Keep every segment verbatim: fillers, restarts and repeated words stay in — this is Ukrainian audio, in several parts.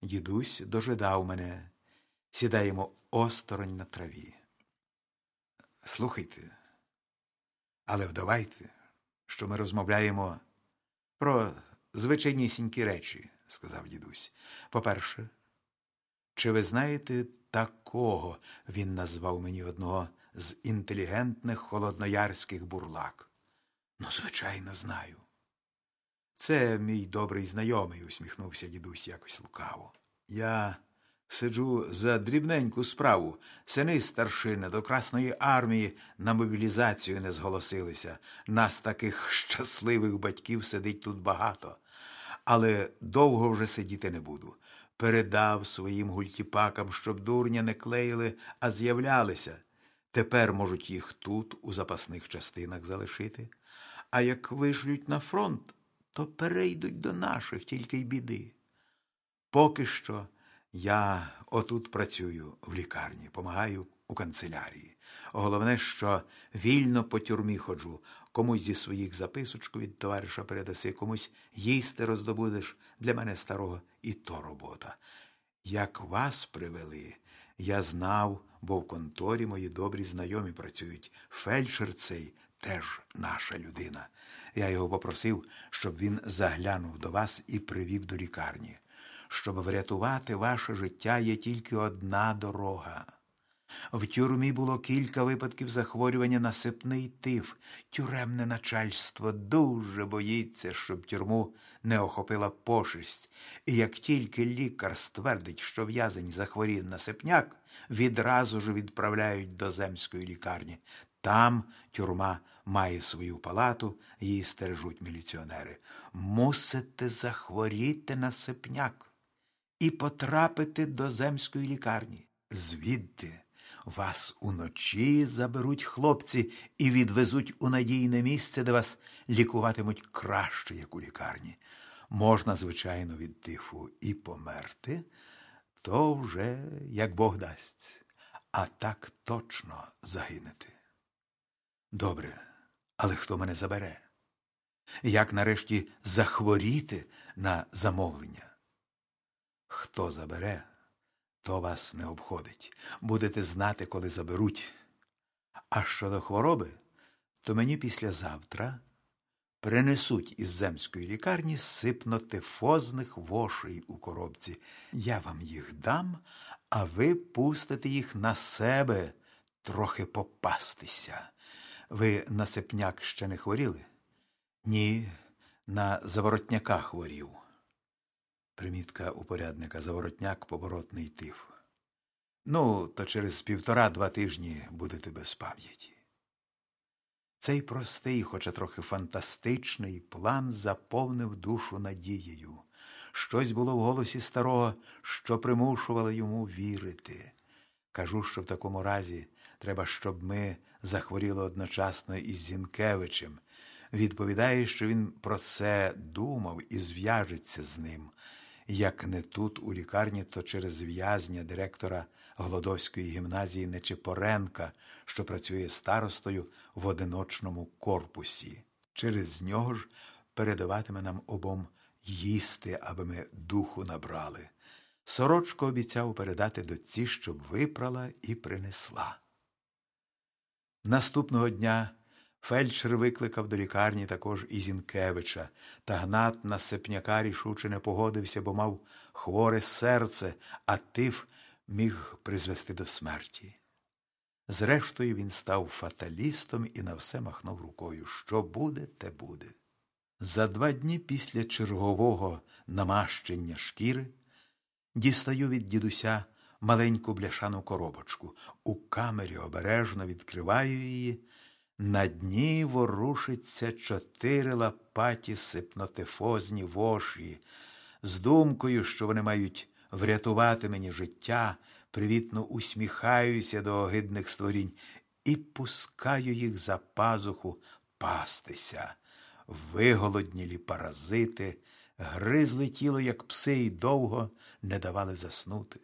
Дідусь дожидав мене. Сідаємо осторонь на траві. Слухайте, але вдавайте, що ми розмовляємо про звичайнісінькі речі, сказав дідусь. По-перше, чи ви знаєте такого, він назвав мені одного з інтелігентних холодноярських бурлак? Ну, звичайно, знаю. Це мій добрий знайомий, усміхнувся дідусь якось лукаво. Я сиджу за дрібненьку справу. Сини старшини до Красної армії на мобілізацію не зголосилися. Нас таких щасливих батьків сидить тут багато. Але довго вже сидіти не буду. Передав своїм гультіпакам, щоб дурня не клеїли, а з'являлися. Тепер можуть їх тут, у запасних частинах, залишити. А як вишлють на фронт, то перейдуть до наших, тільки й біди. Поки що я отут працюю в лікарні, помагаю у канцелярії. Головне, що вільно по тюрмі ходжу. Комусь зі своїх записочку від товариша передаси, комусь їсти роздобудеш. Для мене старого і то робота. Як вас привели, я знав, бо в конторі мої добрі знайомі працюють. Фельдшер цей теж наша людина. Я його попросив, щоб він заглянув до вас і привів до лікарні. Щоб врятувати ваше життя, є тільки одна дорога. В тюрмі було кілька випадків захворювання на сипний тиф. Тюремне начальство дуже боїться, щоб тюрму не охопила пошесть. І як тільки лікар ствердить, що в'язень захворів на сипняк, відразу ж відправляють до земської лікарні. Там тюрма має свою палату, її стережуть міліціонери. Мусите захворіти на сипняк і потрапити до земської лікарні. Звідти вас уночі заберуть хлопці і відвезуть у надійне місце, де вас лікуватимуть краще, як у лікарні. Можна, звичайно, від тифу і померти, то вже як Бог дасть, а так точно загинете. Добре, але хто мене забере? Як нарешті захворіти на замовлення? Хто забере, то вас не обходить. Будете знати, коли заберуть. А щодо хвороби, то мені післязавтра принесуть із земської лікарні сипнотифозних вошей у коробці. Я вам їх дам, а ви пустите їх на себе трохи попастися. Ви на сипняк ще не хворіли? Ні, на заворотняка хворів. Примітка упорядника: заворотняк, поворотний тиф. Ну, то через півтора-два тижні будете без пам'яті. Цей простий, хоча трохи фантастичний план заповнив душу надією. Щось було в голосі старого, що примушувало йому вірити. Кажу, що в такому разі треба, щоб ми захворіли одночасно із Зінкевичем. Відповідає, що він про це думав і зв'яжеться з ним. Як не тут, у лікарні, то через в'язня директора Глодовської гімназії Нечипоренка, що працює старостою в одиночному корпусі. Через нього ж передаватиме нам обом їсти, аби ми духу набрали. Сорочко обіцяв передати дочці, щоб випрала і принесла. Наступного дня фельдшер викликав до лікарні також і Зінкевича, та Гнат на сипняка рішуче не погодився, бо мав хворе серце, а тиф міг призвести до смерті. Зрештою він став фаталістом і на все махнув рукою. Що буде, те буде. За два дні після чергового намащення шкіри дістаю від дідуся маленьку бляшану коробочку. У камері обережно відкриваю її. На дні ворушиться чотири лапаті сипнотифозні воші. З думкою, що вони мають врятувати мені життя, привітно усміхаюся до огидних створінь і пускаю їх за пазуху пастися. Виголоднілі паразити гризли тіло, як пси, і довго не давали заснути.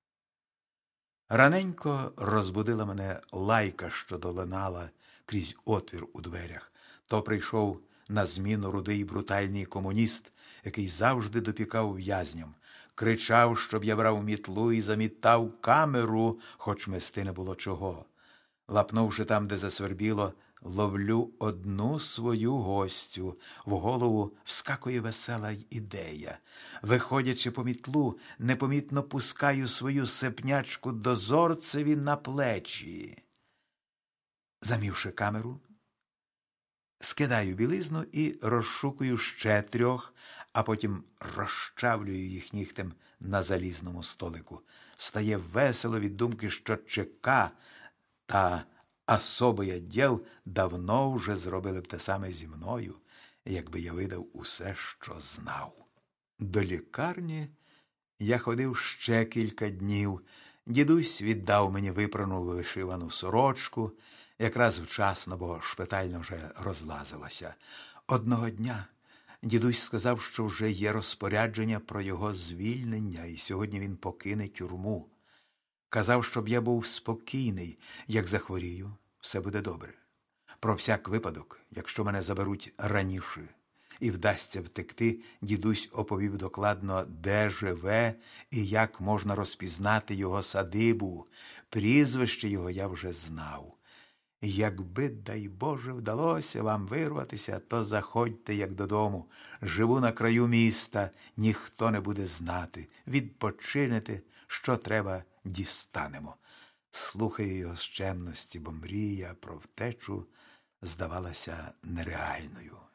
Раненько розбудила мене лайка, що долинала крізь отвір у дверях. То прийшов на зміну рудий брутальний комуніст, який завжди допікав в'язням. кричав, щоб я брав мітлу і замітав камеру, хоч мести не було чого. Лапнувши там, де засвербіло, ловлю одну свою гостю. В голову вскакує весела ідея. Виходячи по мітлу, непомітно пускаю свою сепнячку дозорцеві на плечі. Замівши камеру, скидаю білизну і розшукую ще трьох, а потім розчавлюю їх нігтем на залізному столику. Стає весело від думки, що ЧК та особий відділ давно вже зробили б те саме зі мною, якби я видав усе, що знав. До лікарні я ходив ще кілька днів. Дідусь віддав мені випрану вишивану сорочку, якраз вчасно, бо шпитальна вже розлазилася. Одного дня дідусь сказав, що вже є розпорядження про його звільнення, і сьогодні він покине тюрму. Казав, щоб я був спокійний, як захворію, все буде добре. Про всяк випадок, якщо мене заберуть раніше і вдасться втекти, дідусь оповів докладно, де живе і як можна розпізнати його садибу. Прізвище його я вже знав. Якби, дай Боже, вдалося вам вирватися, то заходьте, як додому. Живу на краю міста, ніхто не буде знати. Відпочинете, що треба, дістанемо. Слухаю його з чемності, бо мрія про втечу здавалася нереальною.